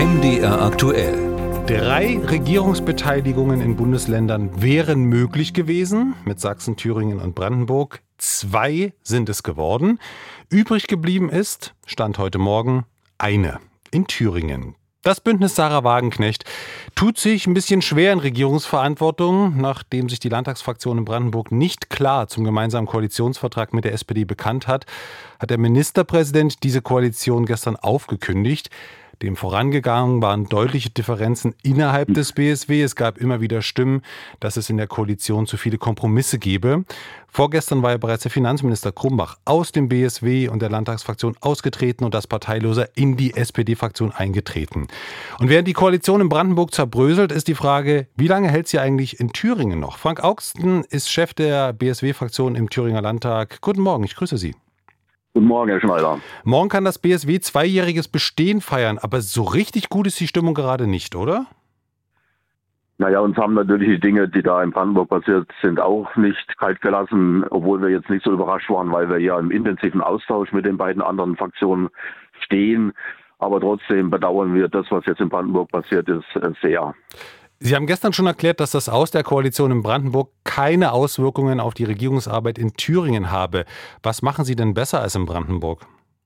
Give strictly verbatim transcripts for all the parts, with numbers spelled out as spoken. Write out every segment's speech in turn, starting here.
M D R aktuell. Drei Regierungsbeteiligungen in Bundesländern wären möglich gewesen, mit Sachsen, Thüringen und Brandenburg. Zwei sind es geworden. Übrig geblieben ist, Stand heute Morgen, eine in Thüringen. Das Bündnis Sahra Wagenknecht tut sich ein bisschen schwer in Regierungsverantwortung. Nachdem sich die Landtagsfraktion in Brandenburg nicht klar zum gemeinsamen Koalitionsvertrag mit der S P D bekannt hat, hat der Ministerpräsident diese Koalition gestern aufgekündigt. Dem vorangegangen waren deutliche Differenzen innerhalb des B S W. Es gab immer wieder Stimmen, dass es in der Koalition zu viele Kompromisse gebe. Vorgestern war ja bereits der Finanzminister Grumbach aus dem B S W und der Landtagsfraktion ausgetreten und als Parteiloser in die S P D-Fraktion eingetreten. Und während die Koalition in Brandenburg zerbröselt, ist die Frage, wie lange hält sie eigentlich in Thüringen noch? Frank Augsten ist Chef der B S W-Fraktion im Thüringer Landtag. Guten Morgen, ich grüße Sie. Guten Morgen, Herr Schneider. Morgen kann das B S W zweijähriges Bestehen feiern, aber so richtig gut ist die Stimmung gerade nicht, oder? Naja, uns haben natürlich die Dinge, die da in Brandenburg passiert sind, auch nicht kalt gelassen, obwohl wir jetzt nicht so überrascht waren, weil wir ja im intensiven Austausch mit den beiden anderen Fraktionen stehen. Aber trotzdem bedauern wir das, was jetzt in Brandenburg passiert ist, sehr. Sie haben gestern schon erklärt, dass das Aus der Koalition in Brandenburg keine Auswirkungen auf die Regierungsarbeit in Thüringen habe. Was machen Sie denn besser als in Brandenburg?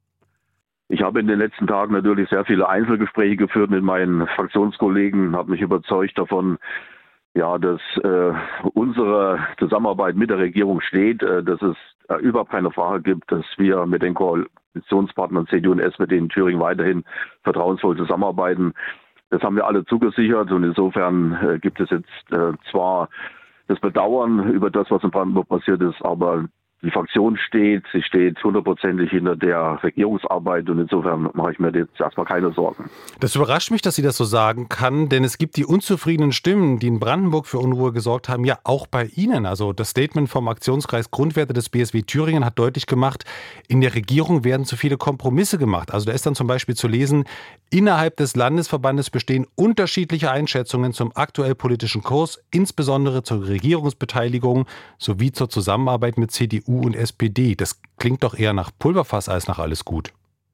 Ich habe in den letzten Tagen natürlich sehr viele Einzelgespräche geführt mit meinen Fraktionskollegen, habe mich überzeugt davon, ja, dass äh, unsere Zusammenarbeit mit der Regierung steht, äh, dass es äh, überhaupt keine Frage gibt, dass wir mit den Koalitionspartnern C D U und S P D in Thüringen weiterhin vertrauensvoll zusammenarbeiten. Das haben wir alle zugesichert und insofern äh, gibt es jetzt äh, zwar das Bedauern über das, was in Brandenburg passiert ist, aber die Fraktion steht, sie steht hundertprozentig hinter der Regierungsarbeit und insofern mache ich mir jetzt erstmal keine Sorgen. Das überrascht mich, dass Sie das so sagen kann, denn es gibt die unzufriedenen Stimmen, die in Brandenburg für Unruhe gesorgt haben, ja auch bei Ihnen. Also das Statement vom Aktionskreis Grundwerte des B S W Thüringen hat deutlich gemacht, in der Regierung werden zu viele Kompromisse gemacht. Also da ist dann zum Beispiel zu lesen, innerhalb des Landesverbandes bestehen unterschiedliche Einschätzungen zum aktuell politischen Kurs, insbesondere zur Regierungsbeteiligung sowie zur Zusammenarbeit mit C D U und S P D. Das klingt doch eher nach Pulverfass als nach alles gut.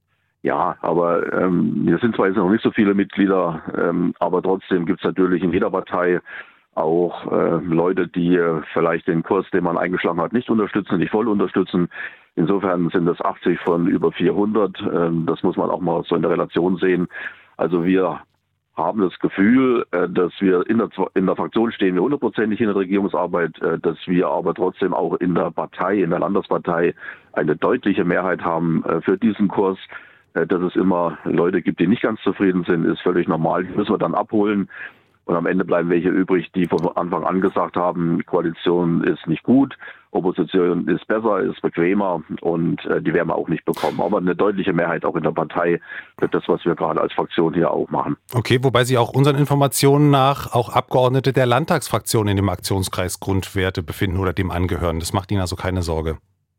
Ja, aber ähm, wir sind zwar jetzt noch nicht so viele Mitglieder, ähm, aber trotzdem gibt es natürlich in jeder Partei auch äh, Leute, die äh, vielleicht den Kurs, den man eingeschlagen hat, nicht unterstützen, nicht voll unterstützen. Insofern sind das achtzig von über vierhundert. Ähm, das muss man auch mal so in der Relation sehen. Also wir haben das Gefühl, dass wir in der, in der Fraktion stehen, wir hundertprozentig in der Regierungsarbeit, dass wir aber trotzdem auch in der Partei, in der Landespartei eine deutliche Mehrheit haben für diesen Kurs. Dass es immer Leute gibt, die nicht ganz zufrieden sind, ist völlig normal. Die müssen wir dann abholen. Und am Ende bleiben welche übrig, die von Anfang an gesagt haben, Koalition ist nicht gut, Opposition ist besser, ist bequemer und äh, die werden wir auch nicht bekommen. Aber eine deutliche Mehrheit auch in der Partei für das, was wir gerade als Fraktion hier auch machen. Okay, wobei Sie auch unseren Informationen nach auch Abgeordnete der Landtagsfraktion in dem Aktionskreis Grundwerte befinden oder dem angehören. Das macht Ihnen also keine Sorge.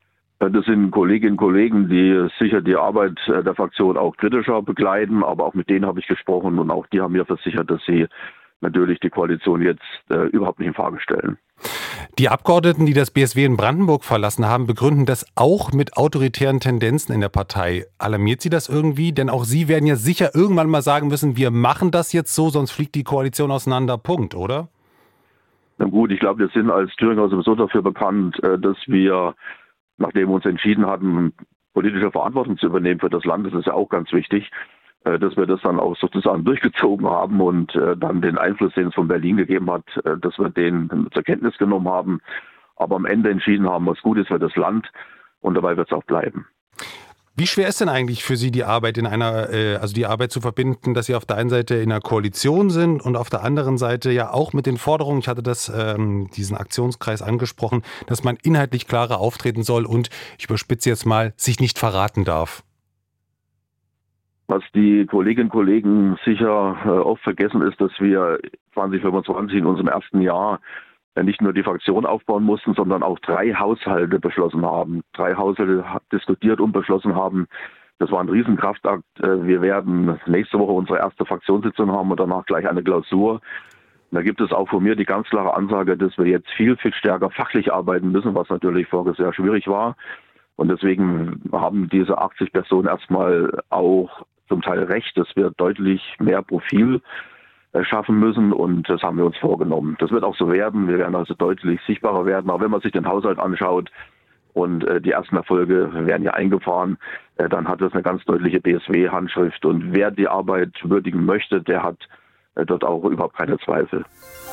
Das sind Kolleginnen und Kollegen, die sicher die Arbeit der Fraktion auch kritischer begleiten, aber auch mit denen habe ich gesprochen und auch die haben mir versichert, dass sie natürlich die Koalition jetzt äh, überhaupt nicht in Frage stellen. Die Abgeordneten, die das B S W in Brandenburg verlassen haben, begründen das auch mit autoritären Tendenzen in der Partei. Alarmiert Sie das irgendwie? Denn auch Sie werden ja sicher irgendwann mal sagen müssen, wir machen das jetzt so, sonst fliegt die Koalition auseinander. Punkt, oder? Na gut, ich glaube, wir sind als Thüringer sowieso dafür bekannt, dass wir, nachdem wir uns entschieden hatten, politische Verantwortung zu übernehmen für das Land, das ist ja auch ganz wichtig, dass wir das dann auch sozusagen durchgezogen haben und äh, dann den Einfluss, den es von Berlin gegeben hat, äh, dass wir den zur Kenntnis genommen haben, aber am Ende entschieden haben, was gut ist für das Land und dabei wird es auch bleiben. Wie schwer ist denn eigentlich für Sie die Arbeit in einer, äh, also die Arbeit zu verbinden, dass Sie auf der einen Seite in einer Koalition sind und auf der anderen Seite ja auch mit den Forderungen, ich hatte das, ähm, diesen Aktionskreis angesprochen, dass man inhaltlich klarer auftreten soll und, ich überspitze jetzt mal, sich nicht verraten darf? Was die Kolleginnen und Kollegen sicher äh, oft vergessen ist, dass wir zwanzig fünfundzwanzig in unserem ersten Jahr äh, nicht nur die Fraktion aufbauen mussten, sondern auch drei Haushalte beschlossen haben. Drei Haushalte diskutiert und beschlossen haben. Das war ein Riesenkraftakt. Äh, wir werden nächste Woche unsere erste Fraktionssitzung haben und danach gleich eine Klausur. Da gibt es auch von mir die ganz klare Ansage, dass wir jetzt viel, viel stärker fachlich arbeiten müssen, was natürlich vorher sehr schwierig war. Und deswegen haben diese achtzig Personen erstmal auch zum Teil recht, dass wir deutlich mehr Profil schaffen müssen und das haben wir uns vorgenommen. Das wird auch so werden. Wir werden also deutlich sichtbarer werden, auch wenn man sich den Haushalt anschaut und äh, die ersten Erfolge werden ja eingefahren, äh, dann hat das eine ganz deutliche B S W-Handschrift und wer die Arbeit würdigen möchte, der hat äh, dort auch überhaupt keine Zweifel.